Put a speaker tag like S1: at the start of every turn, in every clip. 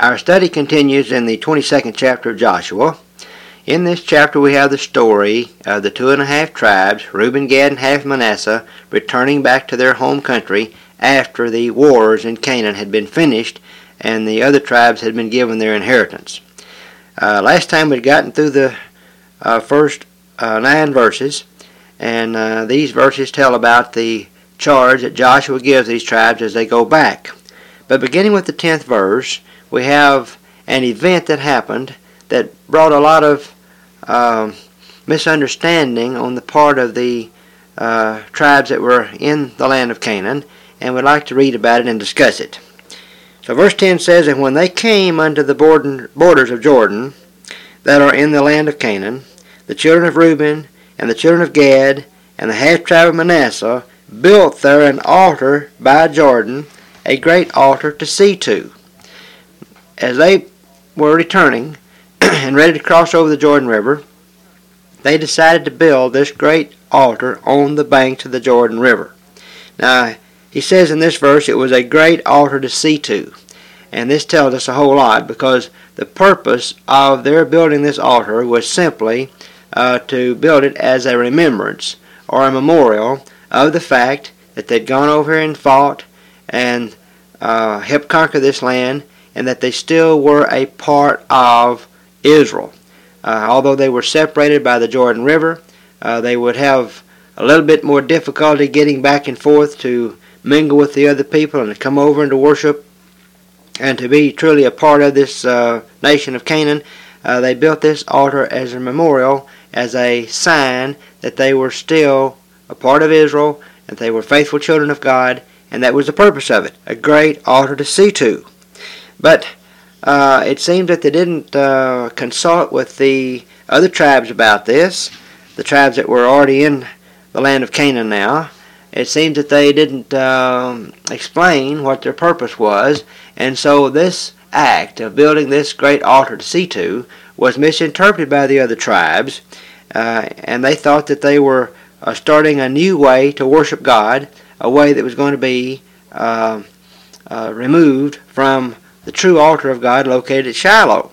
S1: Our study continues in the 22nd chapter of Joshua. In this chapter we have the story of the 2.5 tribes, Reuben, Gad, and half Manasseh, returning back to their home country after the wars in Canaan had been finished and the other tribes had been given their inheritance. Last time we'd gotten through the first 9 verses, and these verses tell about the charge that Joshua gives these tribes as they go back. But beginning with the 10th verse, we have an event that happened that brought a lot of misunderstanding on the part of the tribes that were in the land of Canaan, and we'd like to read about it and discuss it. So verse 10 says, "And when they came unto the borders of Jordan that are in the land of Canaan, the children of Reuben and the children of Gad and the half tribe of Manasseh built there an altar by Jordan, a great altar to see to." As they were returning and ready to cross over the Jordan River, they decided to build this great altar on the banks of the Jordan River. Now, he says in this verse it was a great altar to see to. And this tells us a whole lot, because the purpose of their building this altar was simply to build it as a remembrance or a memorial of the fact that they'd gone over and fought and helped conquer this land, and that they still were a part of Israel. Although they were separated by the Jordan River, they would have a little bit more difficulty getting back and forth to mingle with the other people and to come over and to worship and to be truly a part of this nation of Canaan. They built this altar as a memorial, as a sign that they were still a part of Israel, and they were faithful children of God, and that was the purpose of it, a great altar to see to. But it seems that they didn't consult with the other tribes about this, the tribes that were already in the land of Canaan now. It seems that they didn't explain what their purpose was, and so this act of building this great altar to see to was misinterpreted by the other tribes, and they thought that they were starting a new way to worship God, a way that was going to be removed from the true altar of God located at Shiloh.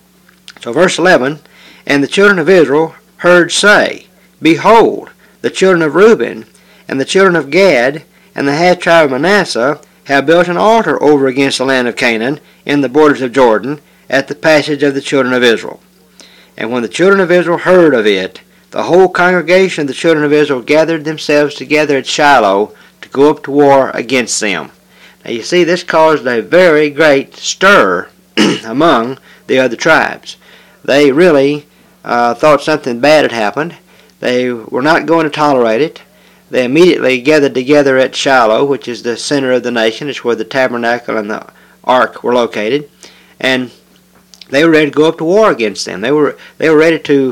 S1: So verse 11, "And the children of Israel heard say, Behold, the children of Reuben and the children of Gad and the half tribe of Manasseh have built an altar over against the land of Canaan in the borders of Jordan at the passage of the children of Israel. And when the children of Israel heard of it, the whole congregation of the children of Israel gathered themselves together at Shiloh to go up to war against them." Now you see, this caused a very great stir among the other tribes. They really thought something bad had happened. They were not going to tolerate it. They immediately gathered together at Shiloh, which is the center of the nation. It's where the tabernacle and the ark were located. And they were ready to go up to war against them. They were ready to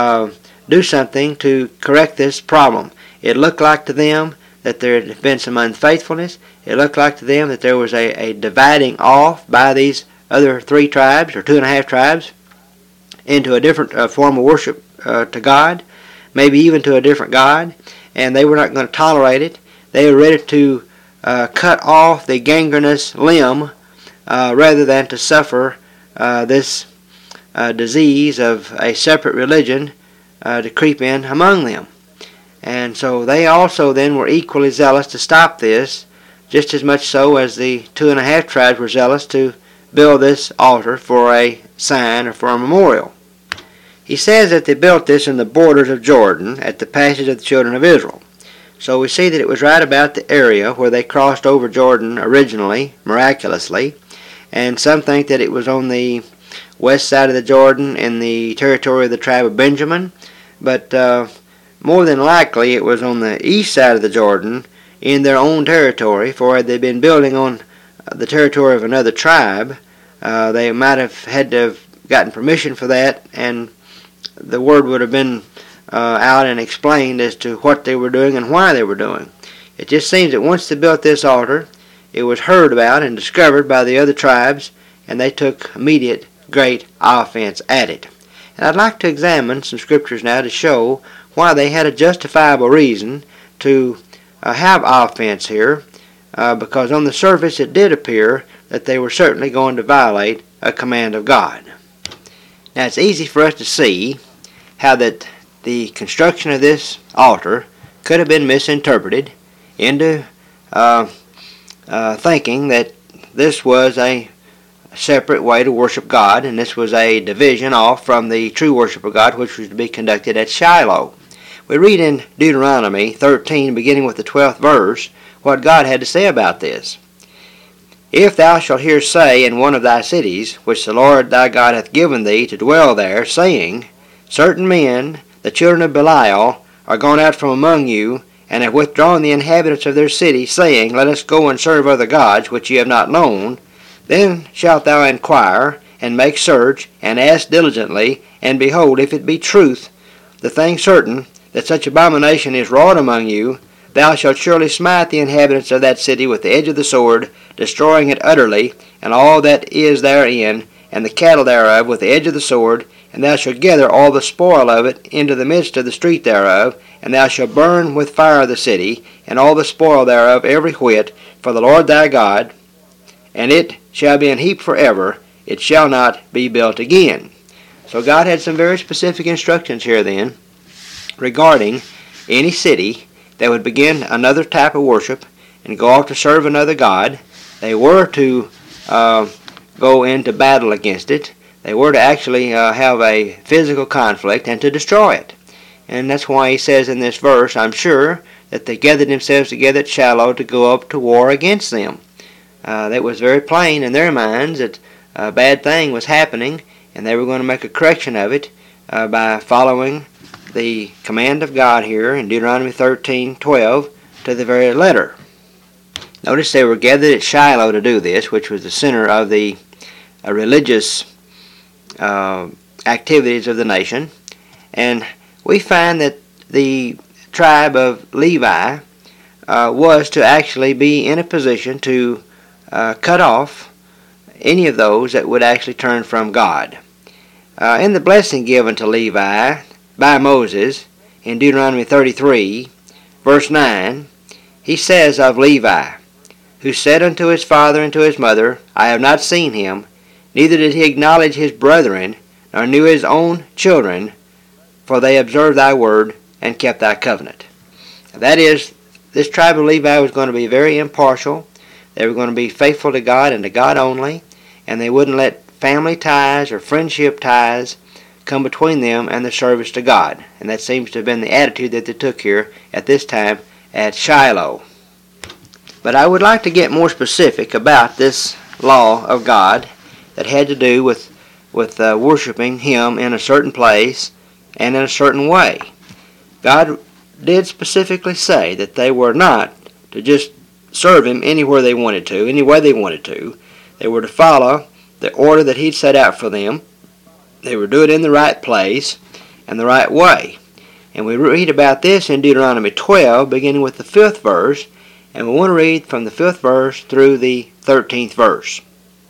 S1: do something to correct this problem. It looked like to them that there had been some unfaithfulness. It looked like to them that there was a dividing off by these other 3 tribes, or 2.5 tribes, into a different form of worship to God, maybe even to a different God, and they were not going to tolerate it. They were ready to cut off the gangrenous limb rather than to suffer this disease of a separate religion to creep in among them. And so they also then were equally zealous to stop this, just as much so as the 2.5 tribes were zealous to build this altar for a sign or for a memorial. He says that they built this in the borders of Jordan at the passage of the children of Israel. So we see that it was right about the area where they crossed over Jordan originally, miraculously, and some think that it was on the west side of the Jordan in the territory of the tribe of Benjamin, but more than likely it was on the east side of the Jordan in their own territory, for had they been building on the territory of another tribe, they might have had to have gotten permission for that, and the word would have been out and explained as to what they were doing and why they were doing. It just seems that once they built this altar, it was heard about and discovered by the other tribes, and they took immediate great offense at it. And I'd like to examine some scriptures now to show why they had a justifiable reason to have offense here, because on the surface it did appear that they were certainly going to violate a command of God. Now it's easy for us to see how that the construction of this altar could have been misinterpreted into thinking that this was a separate way to worship God, and this was a division off from the true worship of God, which was to be conducted at Shiloh. We read in Deuteronomy 13, beginning with the 12th verse, what God had to say about this. If thou shalt hear say in one of thy cities, which the Lord thy God hath given thee to dwell there, saying, Certain men, the children of Belial, are gone out from among you, and have withdrawn the inhabitants of their city, saying, Let us go and serve other gods, which ye have not known, then shalt thou inquire, and make search, and ask diligently, and behold, if it be truth, the thing certain, that such abomination is wrought among you, thou shalt surely smite the inhabitants of that city with the edge of the sword, destroying it utterly, and all that is therein, and the cattle thereof with the edge of the sword, and thou shalt gather all the spoil of it into the midst of the street thereof, and thou shalt burn with fire the city, and all the spoil thereof every whit, for the Lord thy God, and it shall be an heap forever, it shall not be built again. So God had some very specific instructions here then regarding any city that would begin another type of worship and go off to serve another god. They were to go into battle against it. They were to actually have a physical conflict and to destroy it. And that's why he says in this verse, I'm sure, that they gathered themselves together at Shiloh to go up to war against them. That was very plain in their minds that a bad thing was happening, and they were going to make a correction of it by following the command of God here in Deuteronomy 13:12 to the very letter. Notice they were gathered at Shiloh to do this, which was the center of the religious activities of the nation. And we find that the tribe of Levi was to actually be in a position to cut off any of those that would actually turn from God. In the blessing given to Levi by Moses in Deuteronomy 33, verse 9, he says of Levi, who said unto his father and to his mother, I have not seen him, neither did he acknowledge his brethren, nor knew his own children, for they observed thy word and kept thy covenant. That is, this tribe of Levi was going to be very impartial. They were going to be faithful to God and to God only, and they wouldn't let family ties or friendship ties come between them and their service to God. And that seems to have been the attitude that they took here at this time at Shiloh. But I would like to get more specific about this law of God that had to do with worshiping Him in a certain place and in a certain way. God did specifically say that they were not to just serve Him anywhere they wanted to, any way they wanted to. They were to follow the order that He'd set out for them. They were to do it in the right place and the right way. And we read about this in Deuteronomy 12, beginning with the 5th verse, and we want to read from the 5th verse through the 13th verse.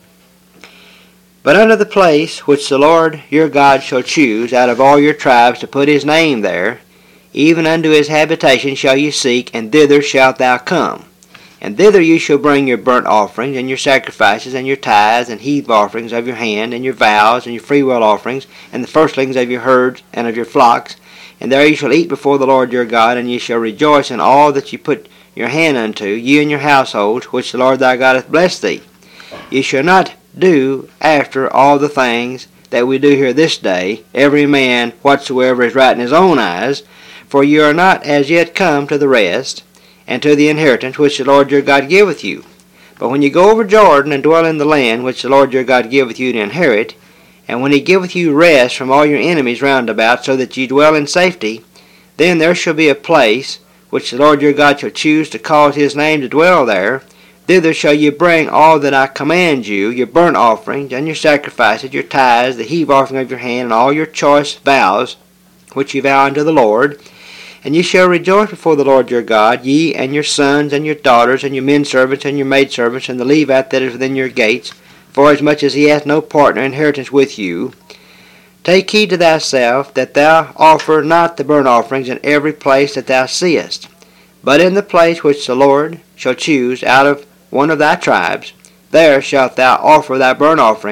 S1: But unto the place which the Lord your God shall choose out of all your tribes to put His name there, even unto His habitation shall ye seek, and thither shalt thou come. And thither you shall bring your burnt offerings, and your sacrifices, and your tithes, and heave offerings of your hand, and your vows, and your freewill offerings, and the firstlings of your herds and of your flocks. And there you shall eat before the Lord your God, and ye shall rejoice in all that ye put your hand unto, ye and your households, which the Lord thy God hath blessed thee. Ye shall not do after all the things that we do here this day, every man whatsoever is right in his own eyes, for ye are not as yet come to the rest, and to the inheritance which the Lord your God giveth you. But when ye go over Jordan and dwell in the land which the Lord your God giveth you to inherit, and when He giveth you rest from all your enemies round about, so that ye dwell in safety, then there shall be a place which the Lord your God shall choose to cause His name to dwell there. Thither shall ye bring all that I command you, your burnt offerings, and your sacrifices, your tithes, the heave offering of your hand, and all your choice vows, which ye vow unto the Lord. And ye shall rejoice before the Lord your God, ye and your sons and your daughters, and your menservants and your maidservants, and the Levite that is within your gates, forasmuch as he hath no partner inheritance with you. Take heed to thyself, that thou offer not the burnt offerings in every place that thou seest, but in the place which the Lord shall choose out of one of thy tribes, there shalt thou offer thy burnt offerings,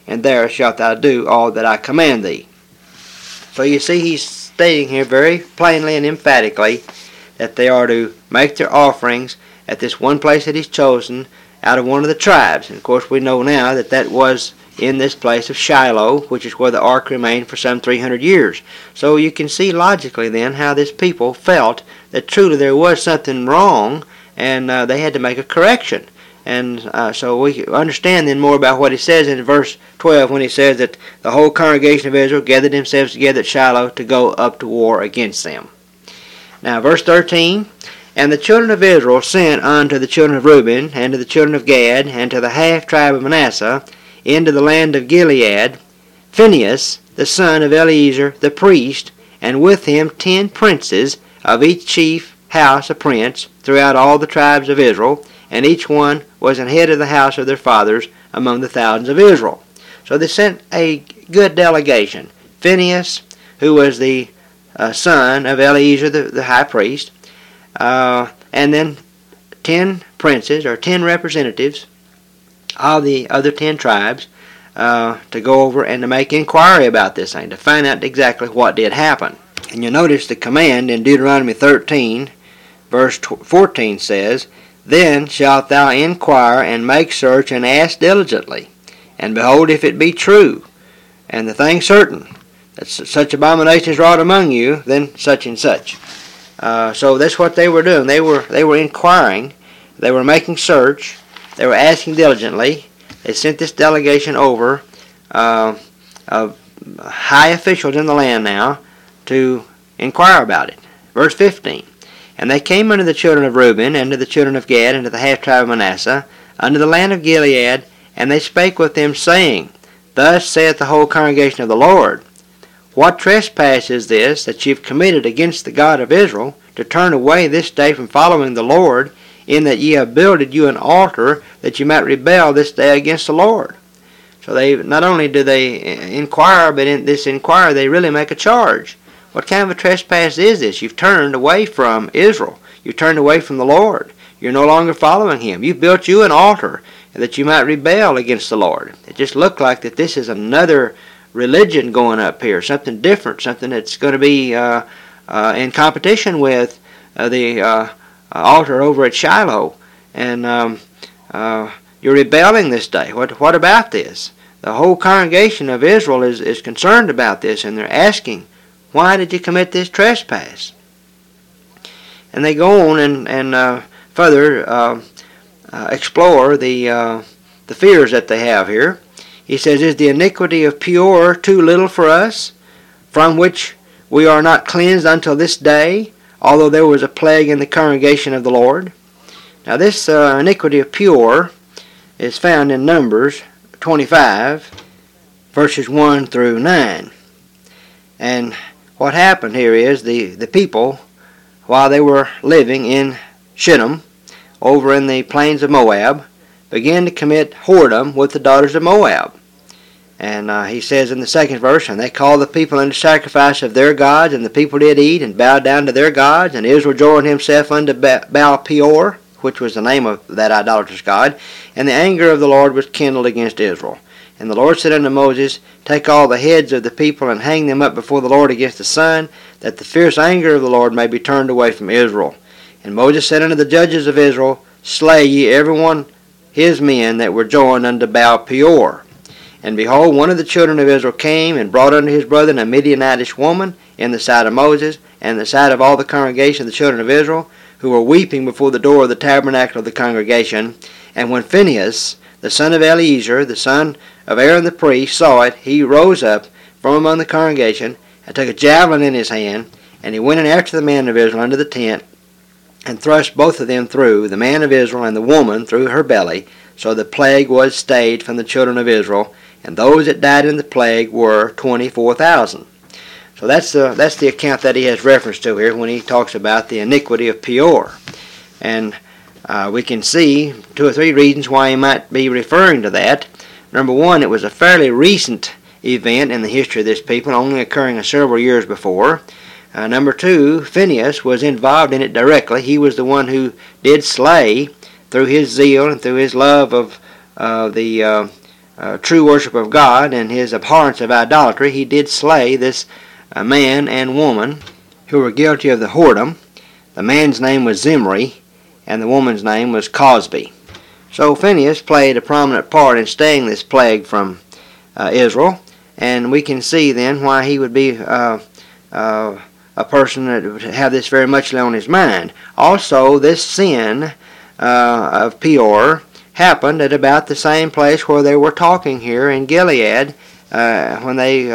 S1: and there shalt thou do all that I command thee. So you see, he's stating here very plainly and emphatically that they are to make their offerings at this one place that he's chosen out of one of the tribes. And of course we know now that that was in this place of Shiloh, which is where the ark remained for some 300 years. So you can see logically then how this people felt that truly there was something wrong, and they had to make a correction. And so we understand then more about what he says in verse 12 when he says that the whole congregation of Israel gathered themselves together at Shiloh to go up to war against them. Now verse 13, and the children of Israel sent unto the children of Reuben, and to the children of Gad, and to the half tribe of Manasseh, into the land of Gilead, Phinehas, the son of Eleazar the priest, and with him 10 princes, of each chief house a prince, throughout all the tribes of Israel, and each one was an head of the house of their fathers among the thousands of Israel. So they sent a good delegation. Phinehas, who was the son of Eleazar the high priest, and then 10 princes, or 10 representatives of the other 10 tribes, to go over and to make inquiry about this thing, to find out exactly what did happen. And you'll notice the command in Deuteronomy 13, verse 14 says, Then shalt thou inquire and make search and ask diligently, and behold, if it be true, and the thing certain, that such abomination is wrought among you, then such and such. So that's what they were doing. They were inquiring. They were making search. They were asking diligently. They sent this delegation over of high officials in the land now to inquire about it. Verse 15, And they came unto the children of Reuben, and to the children of Gad, and to the half tribe of Manasseh, unto the land of Gilead, and they spake with them, saying, Thus saith the whole congregation of the Lord, What trespass is this that ye have committed against the God of Israel, to turn away this day from following the Lord, in that ye have builded you an altar, that ye might rebel this day against the Lord? So they not only do they inquire, but in this inquiry they really make a charge. What kind of a trespass is this? You've turned away from Israel. You've turned away from the Lord. You're no longer following Him. You've built you an altar that you might rebel against the Lord. It just looked like that this is another religion going up here, something different, something that's going to be in competition with the altar over at Shiloh. And you're rebelling this day. What about this? The whole congregation of Israel is concerned about this, and they're asking, why did you commit this trespass? And they go on and further explore the fears that they have here. He says, Is the iniquity of Peor too little for us, from which we are not cleansed until this day, although there was a plague in the congregation of the Lord? Now this iniquity of Peor is found in Numbers 25, verses 1 through 9. And what happened here is the people, while they were living in Shittim, over in the plains of Moab, began to commit whoredom with the daughters of Moab. And he says in the second verse, And they called the people unto sacrifice of their gods, and the people did eat, and bowed down to their gods, and Israel joined himself unto Baal Peor, which was the name of that idolatrous god, and the anger of the Lord was kindled against Israel. And the Lord said unto Moses, Take all the heads of the people, and hang them up before the Lord against the sun, that the fierce anger of the Lord may be turned away from Israel. And Moses said unto the judges of Israel, Slay ye every one his men that were joined unto Baal Peor. And behold, one of the children of Israel came, and brought unto his brethren a Midianitish woman, in the sight of Moses, and in the sight of all the congregation of the children of Israel, who were weeping before the door of the tabernacle of the congregation. And when Phinehas, the son of Eleazar, the son of Aaron the priest, saw it, he rose up from among the congregation, and took a javelin in his hand, and he went in after the man of Israel unto the tent, and thrust both of them through, the man of Israel and the woman through her belly. So the plague was stayed from the children of Israel, and those that died in the plague were 24,000. So that's the account that he has reference to here when he talks about the iniquity of Peor. And we can see 2 or 3 reasons why he might be referring to that. Number one, it was a fairly recent event in the history of this people, only occurring several years before. Number two, Phinehas was involved in it directly. He was the one who did slay, through his zeal and through his love of the true worship of God and his abhorrence of idolatry, he did slay this man and woman who were guilty of the whoredom. The man's name was Zimri, and the woman's name was Cosbi. So Phinehas played a prominent part in staying this plague from Israel, and we can see then why he would be a person that would have this very much on his mind. Also, this sin of Peor happened at about the same place where they were talking here in Gilead when they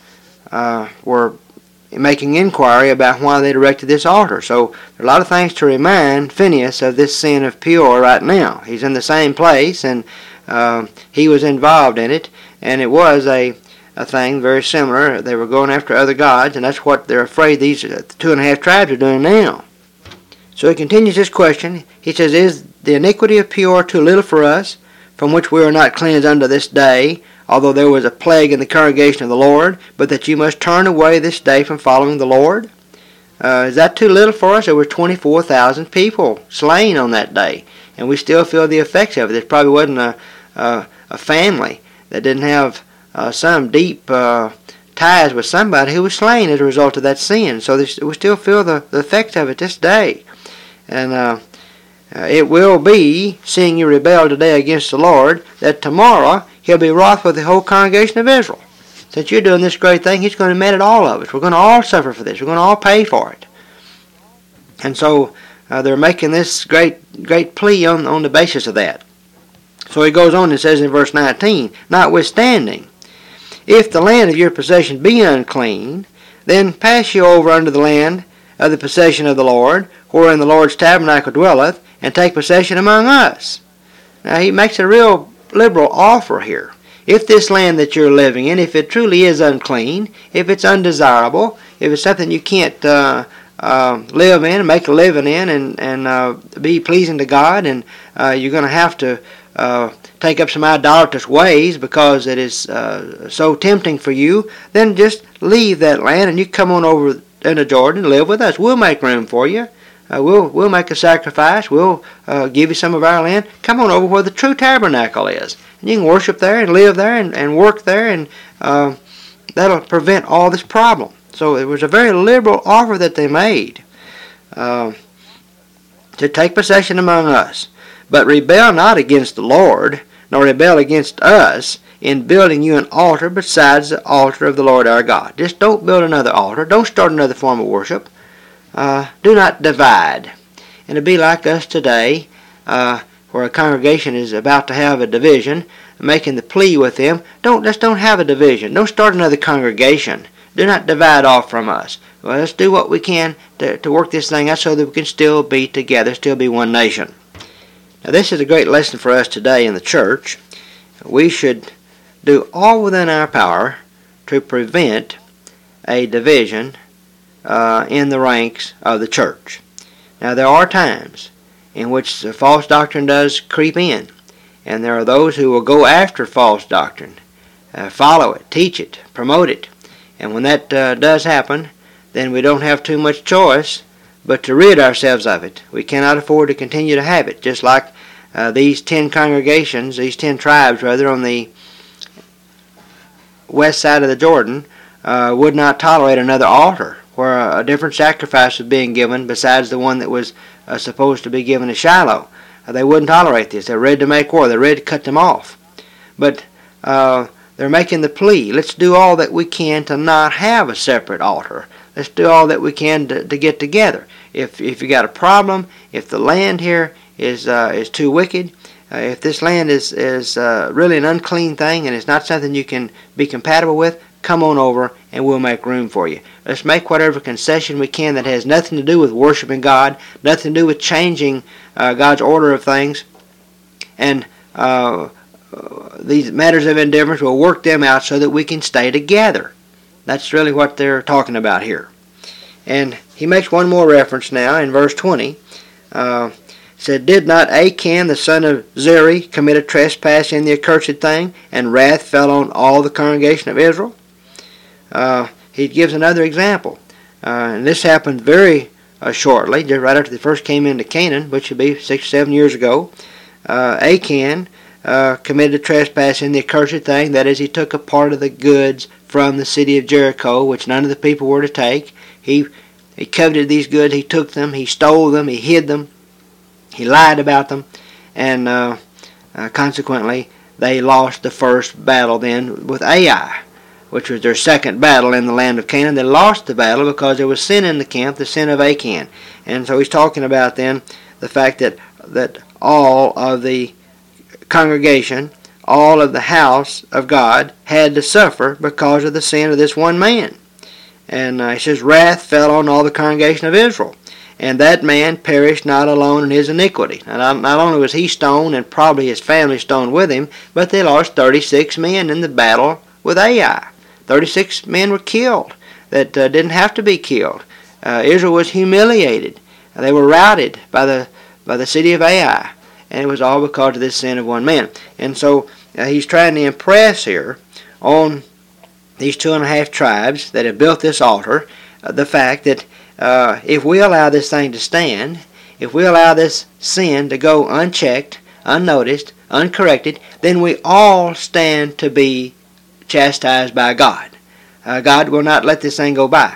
S1: were making inquiry about why they erected this altar. So there are a lot of things to remind Phinehas of this sin of Peor right now. He's in the same place, and he was involved in it, and it was a thing very similar. They were going after other gods, and that's what they're afraid these 2.5 tribes are doing now. So he continues his question. He says, "Is the iniquity of Peor too little for us, from which we are not cleansed unto this day, although there was a plague in the congregation of the Lord, but that you must turn away this day from following the Lord?" Is that too little for us? There were 24,000 people slain on that day, and we still feel the effects of it. There probably wasn't a family that didn't have some deep ties with somebody who was slain as a result of that sin. So we still feel the effects of it this day. And it will be, seeing you rebel today against the Lord, that tomorrow he'll be wroth with the whole congregation of Israel. Since you're doing this great thing, he's going to mete at all of us. We're going to all suffer for this. We're going to all pay for it. And so they're making this great plea on the basis of that. So he goes on and says in verse 19, "Notwithstanding, if the land of your possession be unclean, then pass you over unto the land of the possession of the Lord, wherein the Lord's tabernacle dwelleth, and take possession among us." Now he makes a real liberal offer here. If this land that you're living in, if it truly is unclean, if it's undesirable, if it's something you can't live in and make a living in and be pleasing to God, and you're going to have to take up some idolatrous ways because it is so tempting for you, then just leave that land and you come on over into Jordan and live with us. We'll make room for you. We'll make a sacrifice. We'll give you some of our land. Come on over where the true tabernacle is. And you can worship there and live there and work there, and that'll prevent all this problem. So it was a very liberal offer that they made to take possession among us. But rebel not against the Lord, nor rebel against us in building you an altar besides the altar of the Lord our God. Just don't build another altar. Don't start another form of worship. Do not divide. And it'd be like us today, where a congregation is about to have a division, making the plea with them, just don't have a division. Don't start another congregation. Do not divide off from us. Well, let's do what we can to work this thing out so that we can still be together, still be one nation. Now, this is a great lesson for us today in the church. We should do all within our power to prevent a division in the ranks of the church. Now, there are times in which the false doctrine does creep in, and there are those who will go after false doctrine, follow it, teach it, promote it. And when that does happen, then we don't have too much choice but to rid ourselves of it. We cannot afford to continue to have it, just like these 10 congregations, these 10 tribes rather, on the west side of the Jordan would not tolerate another altar where a different sacrifice was being given besides the one that was supposed to be given to Shiloh. They wouldn't tolerate this. They're ready to make war. They're ready to cut them off. But they're making the plea. Let's do all that we can to not have a separate altar. Let's do all that we can to get together. If you got a problem, if the land here is too wicked, if this land is really an unclean thing and it's not something you can be compatible with, come on over and we'll make room for you. Let's make whatever concession we can that has nothing to do with worshiping God, nothing to do with changing God's order of things, and these matters of indifference, we'll work them out so that we can stay together. That's really what they're talking about here. And he makes one more reference now in verse 20. Said, "Did not Achan the son of Zeri commit a trespass in the accursed thing, and wrath fell on all the congregation of Israel?" He gives another example. And this happened very shortly, just right after they first came into Canaan, which would be 6 or 7 years ago. Achan committed a trespass in the accursed thing. That is, he took a part of the goods from the city of Jericho, which none of the people were to take. He coveted these goods. He took them. He stole them. He hid them. He lied about them. And consequently, they lost the first battle then with Ai, which was their second battle in the land of Canaan. They lost the battle because there was sin in the camp, the sin of Achan. And so he's talking about then the fact that all of the congregation, all of the house of God had to suffer because of the sin of this one man. And he says, wrath fell on all the congregation of Israel, and that man perished not alone in his iniquity. And not only was he stoned, and probably his family stoned with him, but they lost 36 men in the battle with Ai. 36 men were killed that didn't have to be killed. Israel was humiliated. They were routed by the city of Ai, and it was all because of this sin of one man. And so he's trying to impress here on these 2.5 tribes that have built this altar the fact that if we allow this thing to stand, if we allow this sin to go unchecked, unnoticed, uncorrected, then we all stand to be chastised by God. God will not let this thing go by.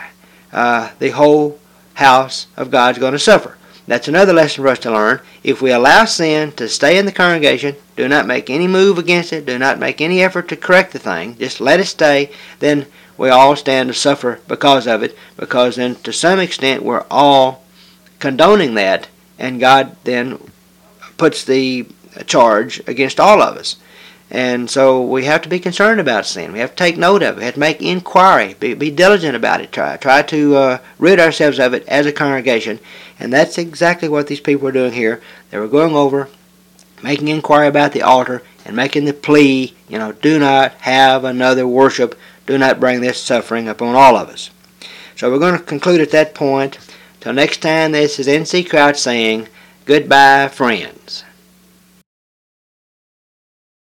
S1: The whole house of God is going to suffer. That's another lesson for us to learn. If we allow sin to stay in the congregation, do not make any move against it, do not make any effort to correct the thing, just let it stay, then we all stand to suffer because of it, because then to some extent we're all condoning that, and God then puts the charge against all of us. And so we have to be concerned about sin. We have to take note of it. We have to make inquiry. Be diligent about it. Try to rid ourselves of it as a congregation. And that's exactly what these people were doing here. They were going over, making inquiry about the altar, and making the plea, do not have another worship. Do not bring this suffering upon all of us. So we're going to conclude at that point. Till next time, this is N.C. Crouch saying, goodbye, friends.